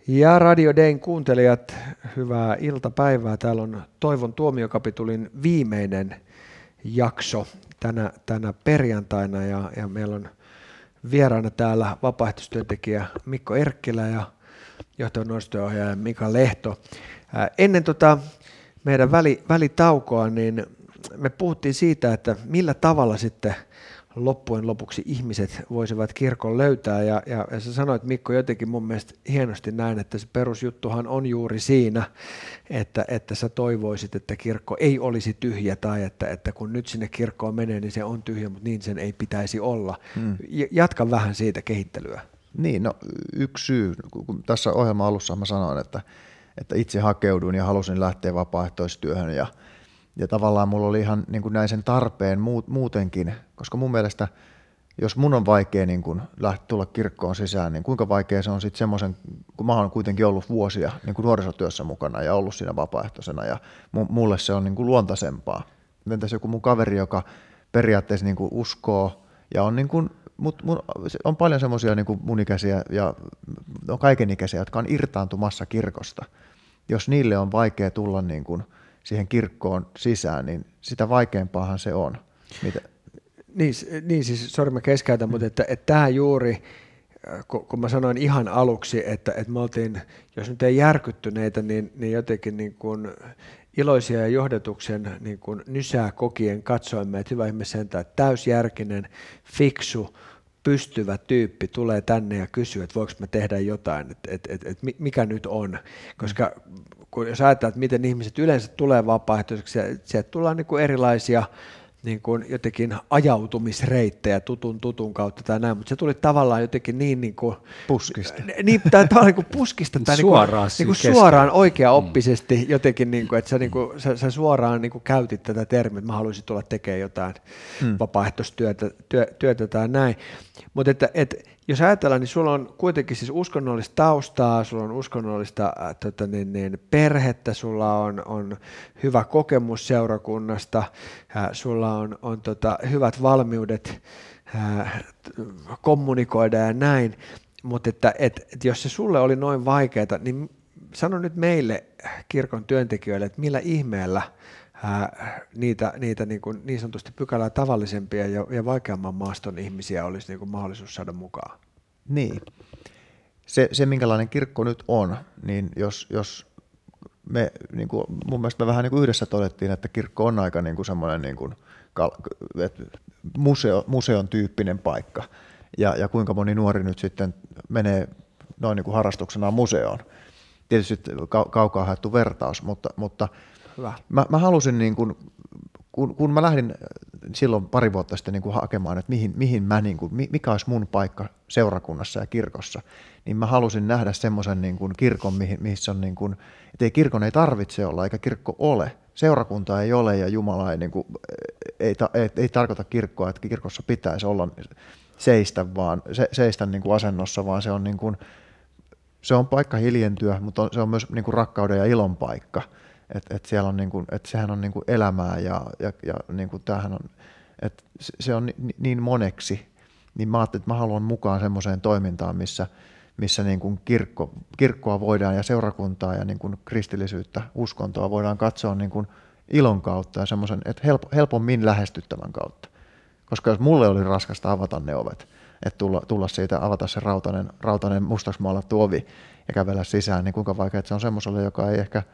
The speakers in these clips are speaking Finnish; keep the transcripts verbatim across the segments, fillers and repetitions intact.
Ja Radio Dayn kuuntelijat, hyvää iltapäivää. Täällä on Toivon tuomiokapitulin viimeinen jakso tänä, tänä perjantaina ja, ja meillä on vieraana täällä vapaaehtoistyöntekijä Mikko Erkkilä ja johtavan nuorisotyöohjaaja Mika Lehto. Ää, ennen tota meidän väli, välitaukoa niin me puhuttiin siitä, että millä tavalla sitten loppujen lopuksi ihmiset voisivat kirkon löytää, ja, ja, ja sä sanoit, Mikko, jotenkin mun mielestä hienosti näin, että se perusjuttuhan on juuri siinä, että, että sä toivoisit, että kirkko ei olisi tyhjä, tai että, että kun nyt sinne kirkkoon menee, niin se on tyhjä, mutta niin sen ei pitäisi olla. Hmm. Jatka vähän siitä kehittelyä. Niin, no yksi syy, kun tässä ohjelman alussa mä sanoin, että, että itse hakeuduin ja halusin lähteä vapaaehtoistyöhön, ja Ja tavallaan mulla oli ihan niin kuin näin sen tarpeen muutenkin, koska mun mielestä, jos mun on vaikea niin kuin lähteä tulla kirkkoon sisään, niin kuinka vaikea se on sitten semmoisen, kun mä oon kuitenkin ollut vuosia niin kuin nuorisotyössä mukana ja ollut siinä vapaaehtoisena, ja mulle se on niin kuin luontaisempaa. Entäs joku mun kaveri, joka periaatteessa niin kuin uskoo, ja on, niin kuin, mut, mun, on paljon semmoisia niin kuin mun ikäisiä ja on kaikenikäisiä, jotka on irtaantumassa kirkosta. Jos niille on vaikea tulla niin kuin siihen kirkkoon sisään, niin sitä vaikeampaahan se on. Mitä? Niin, niin siis, sori mä keskeytän, mutta että, että tämä juuri, kun, kun mä sanoin ihan aluksi, että, että me oltiin, jos nyt ei järkyttyneitä, niin, niin jotenkin niin kuin iloisia ja johdatuksen niin kuin nysää kokien katsoimme, että hyvä ihme sentään, että täysjärkinen, fiksu, pystyvä tyyppi tulee tänne ja kysyy, että voiko mä tehdä jotain, että, että, että, että mikä nyt on, koska kun jos ajatellaan, että miten ihmiset yleensä tulee vapaaehtoiseksi, sieltä tullaan niin kuin erilaisia niin kuin jotenkin ajautumisreittejä tutun tutun kautta tai näin, mutta se tuli tavallaan jotenkin niin, niin kuin puskista, niin, tai niin kuin puskista tai suoraan, niin kuin, niin kuin suoraan oikeaoppisesti jotenkin, niin kuin, että sä, niin kuin, sä, sä suoraan niin kuin käytit tätä termiä, että mä haluaisin tulla tekemään jotain hmm. vapaaehtoistyötä työ, työtä tai näin, mutta että, että jos ajatellaan, niin sulla on kuitenkin siis uskonnollista taustaa, sulla on uskonnollista äh, tota, niin, niin, perhettä, sulla on, on hyvä kokemus seurakunnasta, äh, sulla on, on tota, hyvät valmiudet äh, kommunikoida ja näin, mutta että, et, et jos se sulle oli noin vaikeaa, niin sano nyt meille kirkon työntekijöille, että millä ihmeellä Ää, niitä, niitä niin, kuin niin sanotusti pykälää tavallisempia ja, ja vaikeamman maaston ihmisiä olisi niin kuin mahdollisuus saada mukaan. Niin. Se, se minkälainen kirkko nyt on, niin jos, jos me, niin kuin, mun mielestä me vähän niin kuin yhdessä todettiin, että kirkko on aika niin kuin semmoinen niin kuin, museo, museon tyyppinen paikka, ja, ja kuinka moni nuori nyt sitten menee noin niin kuin harrastuksenaan museoon. Tietysti kaukaa haettu vertaus, mutta, mutta Mä, mä halusin, niin kun, kun, kun mä lähdin silloin pari vuotta sitten niin kun hakemaan, että mihin, mihin mä, niin kun, mikä olisi mun paikka seurakunnassa ja kirkossa, niin mä halusin nähdä semmoisen niin kun kirkon, missä on, niin kun, että ei kirkon ei tarvitse olla, eikä kirkko ole. Seurakunta ei ole ja Jumala ei, niin kun, ei, ei, ei tarkoita kirkkoa, että kirkossa pitäisi olla seistä, vaan, se, seistä niin kun asennossa, vaan se on, niin kun, se on paikka hiljentyä, mutta on, se on myös niin kun rakkauden ja ilon paikka. Että et siellä on niinku, et sehän on niinku elämää ja, ja, ja niinku tämähän on, et se on niin, niin moneksi, niin mä ajattelin, että mä haluan mukaan semmoiseen toimintaan, missä, missä niinku kirkko, kirkkoa voidaan ja seurakuntaa ja niinku kristillisyyttä, uskontoa voidaan katsoa niinku ilon kautta ja semmoisen, että help, helpommin lähestyttävän kautta. Koska jos mulle oli raskasta avata ne ovet, että tulla, tulla siitä, avata se rautainen, rautainen mustaksi maalattu ovi ja kävellä sisään, niin kuinka vaikea, että se on semmoiselle, joka ei ehkä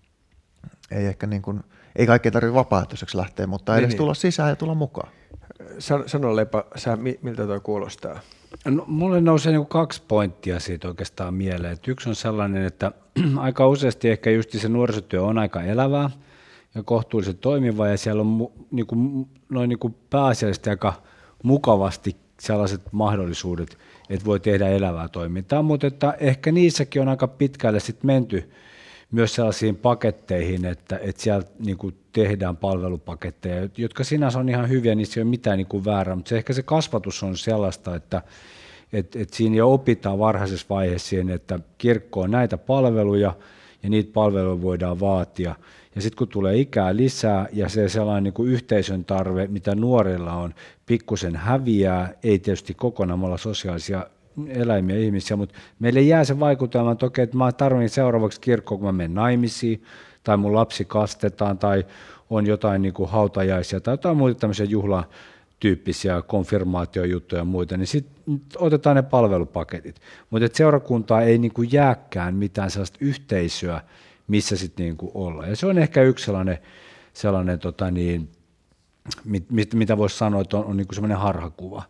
Ei ehkä niin kuin, ei kaikkea tarvitse vapaaehtoiseksi lähteä, mutta edes niin, tulla sisään ja tulla mukaan. Sano Lepa, sä, miltä toi kuulostaa? No, mulle nousee niin kaksi pointtia siitä oikeastaan mieleen. Et yksi on sellainen, että aika useasti ehkä just se nuorisotyö on aika elävää ja kohtuullisen toimiva, ja siellä on niin kuin, noin niin kuin pääasiallisesti aika mukavasti sellaiset mahdollisuudet, että voi tehdä elävää toimintaa, mutta että ehkä niissäkin on aika pitkälle sit menty myös sellaisiin paketteihin, että, että siellä niin kuin tehdään palvelupaketteja, jotka sinänsä on ihan hyviä, niissä ei ole mitään niin kuin väärää, mutta se, ehkä se kasvatus on sellaista, että, että, että siinä jo opitaan varhaisessa vaiheessa siihen, että kirkko on näitä palveluja ja niitä palveluja voidaan vaatia. Ja sitten kun tulee ikää lisää ja se sellainen niin kuin yhteisön tarve, mitä nuorilla on, pikkusen häviää, ei tietysti kokonaan, me ollaan sosiaalisia eläimiä ihmisiä, mutta meille jää se vaikutelma, että okei, että mä tarvitsen seuraavaksi kirkkoon, kun mä menen naimisiin, tai mun lapsi kastetaan, tai on jotain niin kuin hautajaisia, tai jotain muita tämmöisiä juhlatyyppisiä konfirmaatiojuttuja ja muita, niin sitten otetaan ne palvelupaketit. Mutta seurakuntaa ei niin kuin jääkään mitään sellaista yhteisöä, missä sitten niin kuin ollaan. Ja se on ehkä yksi sellainen, sellainen tota niin, mit, mit, mitä voisi sanoa, että on, on niin kuin sellainen harhakuva.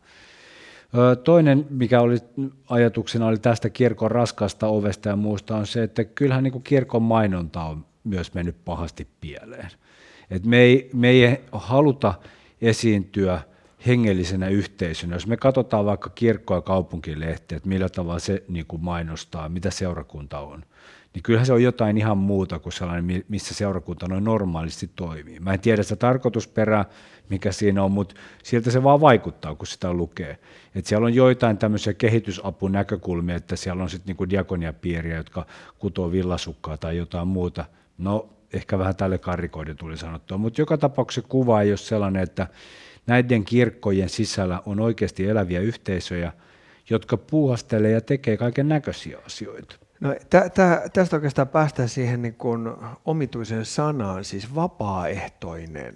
Toinen, mikä oli ajatuksena oli tästä kirkon raskaasta ovesta ja muusta, on se, että kyllähän niin kuin kirkon mainonta on myös mennyt pahasti pieleen. Et me, ei, me ei haluta esiintyä hengellisenä yhteisönä. Jos me katsotaan vaikka kirkko- ja kaupunkilehtiä, että millä tavalla se niin kuin mainostaa, mitä seurakunta on, niin kyllähän se on jotain ihan muuta kuin sellainen, missä seurakunta noin normaalisti toimii. Mä en tiedä sitä tarkoitusperää, mikä siinä on, mutta siltä se vaan vaikuttaa, kun sitä lukee. Et siellä on joitain tämmöisiä kehitysapunäkökulmia, että siellä on sitten niinku diakoniapiiriä, jotka kutoo villasukkaa tai jotain muuta. No, ehkä vähän tälle karrikoiden tuli sanottua, mutta joka tapauksessa kuva ei ole sellainen, että näiden kirkkojen sisällä on oikeasti eläviä yhteisöjä, jotka puuhastelee ja tekee kaiken näköisiä asioita. No, tä, tä, tästä oikeastaan päästään siihen niin kuin omituiseen sanaan, siis vapaaehtoinen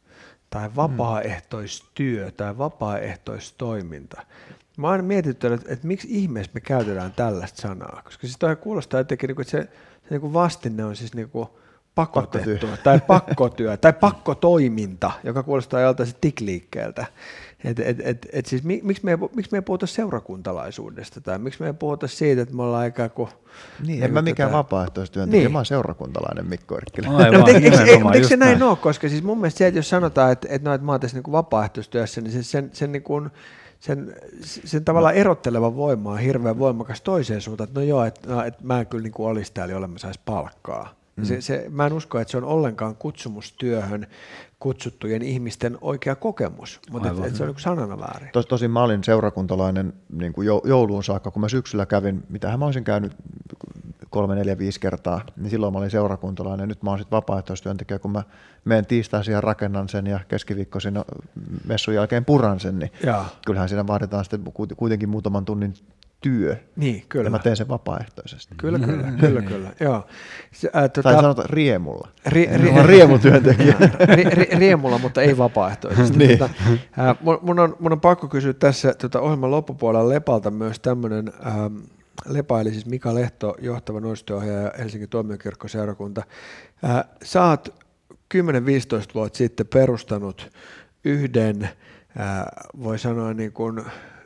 tai vapaaehtoistyö tai vapaaehtoistoiminta. Mä oon aina mietitty, että, että miksi ihmeessä me käytetään tällaista sanaa, koska siis toi kuulostaa jotenkin, että se, se niin kuin vastinne on siis niin kuin pakotettu tai pakkotyö tai pakkotoiminta, joka kuulostaa joltain tikliikkeeltä. Et, et, et, et siis, miksi me ei, miksi me ei puhuta seurakuntalaisuudesta tai miksi me ei puhuta siitä, että me ollaan ikään kuin... Niin, en mä mikään vapaaehtoistyöntekijä, niin. Mä oon seurakuntalainen Mikko Erkkilä. No, mutta eikö, eikö, eikö, eikö se näin ole, koska siis mun mielestä se, että jos sanotaan, että, että, no, että mä oon tässä niin kuin vapaaehtoistyössä, niin sen, sen, sen, niin kuin, sen, sen tavallaan erotteleva voima on hirveän voimakas toiseen suuntaan, että no joo, että, no, että mä en kyllä niin kuin olisi täällä, jolle mä sais palkkaa. Mm. Se, se, mä en usko, että se on ollenkaan kutsumustyöhön kutsuttujen ihmisten oikea kokemus, mutta et, et se on niin sanana väärin. Tos, tosin mä olin seurakuntalainen niin kuin jouluun saakka, kun mä syksyllä kävin, mitähän mä olisin käynyt kolme, neljä, viisi kertaa, niin silloin mä olin seurakuntalainen. Nyt mä oon sitten vapaaehtoistyöntekijä, kun mä menen tiistaisin ja rakennan sen ja keskiviikkoisin messun jälkeen puran sen, niin Jaa. kyllähän siinä vaaditaan sitten kuitenkin muutaman tunnin työ. Niin, kyllä. Ja mä teen sen vapaaehtoisesti. Kyllä, kyllä, kyllä, kyllä. Joo. Se, ää, tuota, tai sanotaan riemulla. Ri, ri, mä oon riemutyöntekijä. ri, ri, riemulla, mutta ei vapaaehtoisesti. niin. Tuota, ää, mun, on, mun on pakko kysyä tässä tuota, ohjelman loppupuolella Lepalta myös tämmöinen, ähm, Lepa eli siis Mika Lehto, johtava nuorisotyöohjaaja Helsingin tuomiokirkkoseurakunta. Äh, sä oot kymmenen viisitoista vuotta sitten perustanut yhden, äh, voi sanoa niin kuin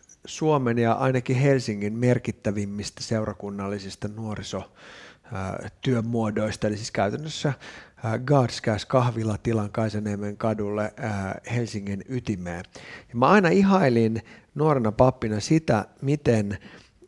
Suomen ja ainakin Helsingin merkittävimmistä seurakunnallisista nuorisotyömuodoista, eli siis käytännössä God's Gas kahvilatilan Kaisaniemen kadulle Helsingin ytimeen. Ja mä aina ihailin nuorena pappina sitä, miten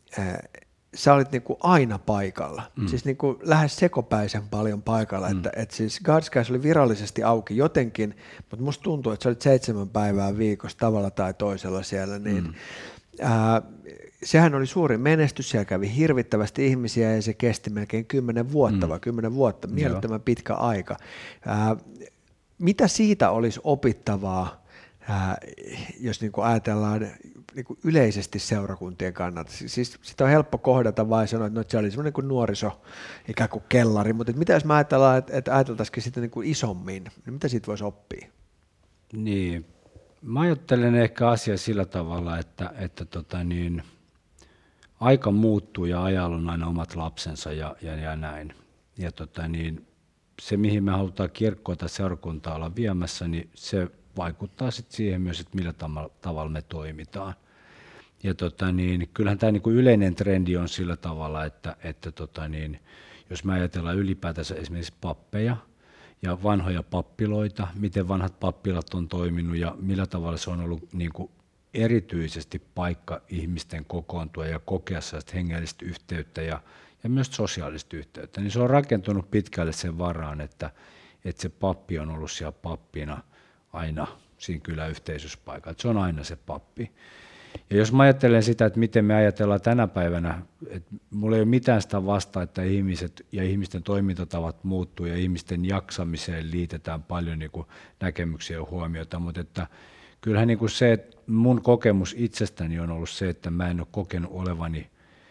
sä olit niinku aina paikalla, mm. siis niinku lähes sekopäisen paljon paikalla, mm. että et siis God's Gas oli virallisesti auki jotenkin, mutta musta tuntuu, että sä olit seitsemän päivää viikossa tavalla tai toisella siellä, niin mm. ää, sehän oli suuri menestys, siellä kävi hirvittävästi ihmisiä ja se kesti melkein kymmenen vuotta mm. vai kymmenen vuotta, mielettömän pitkä aika. Ää, mitä siitä olisi opittavaa, ää, jos niinku ajatellaan niinku yleisesti seurakuntien kannalta? Siis sitä on helppo kohdata vai sanoa, että no, se oli semmoinen kuin nuoriso, ikään kuin kellari, mutta mitä jos me ajatellaan, että, että ajateltaisikin sitä niinku isommin, niin mitä siitä voisi oppia? Niin, mä ajattelen ehkä asiaa sillä tavalla, että, että tota niin, aika muuttuu ja ajalla on aina omat lapsensa ja, ja, ja näin. Ja tota niin, se, mihin me halutaan kirkkoa tai seurakuntaa olla viemässä, niin se vaikuttaa sitten siihen myös, että millä tavalla me toimitaan. Ja tota niin, kyllähän tämä niinku yleinen trendi on sillä tavalla, että, että tota niin, jos me ajatellaan ylipäätänsä esimerkiksi pappeja ja vanhoja pappiloita, miten vanhat pappilat on toiminut ja millä tavalla se on ollut niinku erityisesti paikka ihmisten kokoontua ja kokea sellaista hengellistä yhteyttä ja, ja myös sosiaalista yhteyttä, niin se on rakentunut pitkälle sen varaan, että, että se pappi on ollut siellä pappina aina siinä kyläyhteisössä paikalla, että se on aina se pappi. Ja jos mä ajattelen sitä, että miten me ajatellaan tänä päivänä, että mulla ei ole mitään sitä vastaa, että ihmiset ja ihmisten toimintatavat muuttuu ja ihmisten jaksamiseen liitetään paljon niin kuin näkemyksiä ja huomiota, mutta että kyllähän niin kuin se, että mun kokemus itsestäni on ollut se, että mä en ole kokenut olevani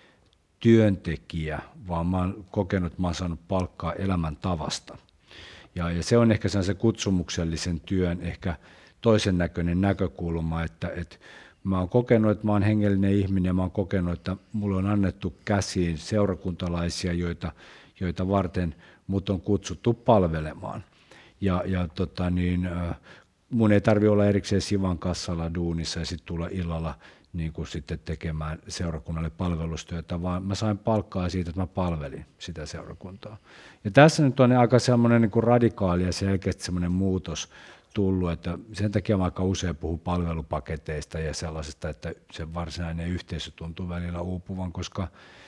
työntekijä, vaan mä oon kokenut, että mä oon saanut palkkaa elämäntavasta. Ja, ja se on ehkä se kutsumuksellisen työn ehkä toisen näköinen näkökulma, että, että mä oon kokenut, että mä oon hengellinen ihminen ja mä oon kokenut, että mulle on annettu käsiin seurakuntalaisia, joita, joita varten mut on kutsuttu palvelemaan. Ja, ja tota niin, mun ei tarvitse olla erikseen Sivan kassalla duunissa ja sitten tulla illalla niin kuin sitten tekemään seurakunnalle palvelustyötä, vaan mä sain palkkaa siitä, että mä palvelin sitä seurakuntaa. Ja tässä nyt on aika semmoinen niin kuin radikaali ja selkeästi semmoinen muutos tullut, että sen takia mä aika usein puhun palvelupaketeista ja sellaisesta, että se varsinainen yhteisö tuntuu välillä uupuvan, koska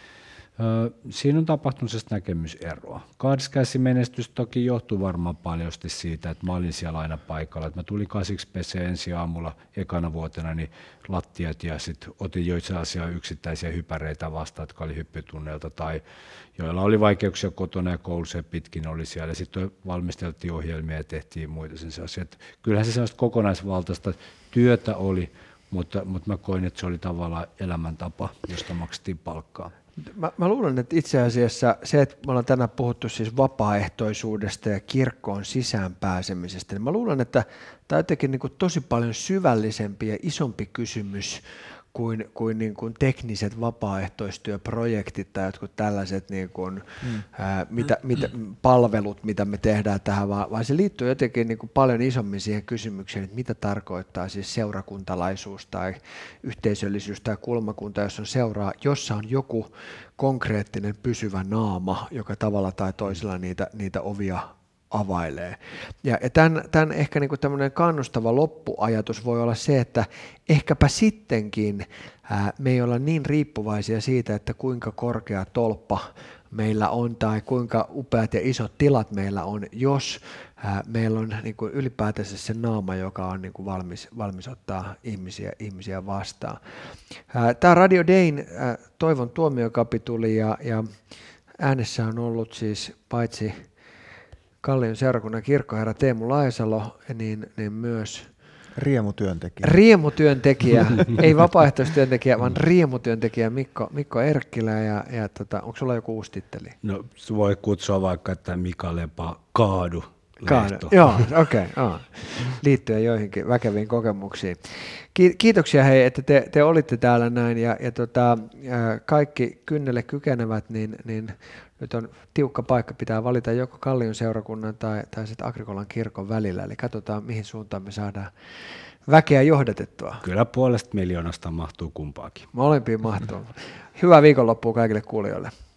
ö, siinä on tapahtunut sellaista näkemyseroa. Kahdeskäsimenestys toki johtuu varmaan paljosti siitä, että mä olin siellä aina paikalla, että mä tulin kasiksi peseen ensi aamulla ekana vuotena niin lattiat ja sitten otin joitse asiaa yksittäisiä hypäreitä vastaan, jotka oli hyppytunneilta tai joilla oli vaikeuksia kotona ja koulussa ja pitkin oli siellä. Sitten valmisteltiin ohjelmia ja tehtiin muita sen asioita. Kyllähän se sellaista kokonaisvaltaista työtä oli, mutta, mutta mä koin, että se oli tavallaan elämäntapa, josta maksettiin palkkaa. Mä, mä luulen, että itse asiassa se, että me ollaan tänään puhuttu siis vapaaehtoisuudesta ja kirkkoon sisään pääsemisestä, niin mä luulen, että tämä on jotenkin niin kuin tosi paljon syvällisempi ja isompi kysymys kuin, kuin, niin kuin tekniset vapaaehtoistyöprojektit tai jotkut tällaiset niin kuin, mm. ää, mitä, mitä, palvelut, mitä me tehdään tähän, vaan, vaan se liittyy jotenkin niin kuin paljon isommin siihen kysymykseen, että mitä tarkoittaa siis seurakuntalaisuus tai yhteisöllisyys tai kulmakunta, jos on seuraa, jossa on joku konkreettinen pysyvä naama, joka tavalla tai toisella niitä, niitä ovia availee. Ja, ja tämän, tämän ehkä niin kuin tämmöinen kannustava loppuajatus voi olla se, että ehkäpä sittenkin ää, me ei olla niin riippuvaisia siitä, että kuinka korkea tolppa meillä on tai kuinka upeat ja isot tilat meillä on, jos ää, meillä on niin kuin ylipäätänsä se naama, joka on niin kuin valmis, valmis ottaa ihmisiä, ihmisiä vastaan. Ää, tämä Radio Dayn ää, Toivon tuomiokapituli ja, ja äänessä on ollut siis paitsi Kallion seurakunnan kirkkoherra Teemu Laisalo, niin, niin myös riemutyöntekijä, riemutyöntekijä ei vapaaehtoistyöntekijä, vaan riemutyöntekijä Mikko, Mikko Erkkilä. Ja, ja tota, onko sulla joku uusi titteli? No, voi kutsua vaikka, että Mika Lepa Kaadu. Kaadu. Joo, okei. Okay, liittyen joihinkin väkeviin kokemuksiin. Kiitoksia hei, että te, te olitte täällä näin ja, ja tota, kaikki kynnelle kykenevät, niin, niin nyt on tiukka paikka, pitää valita joko Kallion seurakunnan tai, tai sitten Agrikolan kirkon välillä, eli katsotaan mihin suuntaan me saadaan väkeä johdatettua. Kyllä puolesta miljoonasta mahtuu kumpaakin. Molempiin mahtuu. Hyvää viikonloppua kaikille kuulijoille.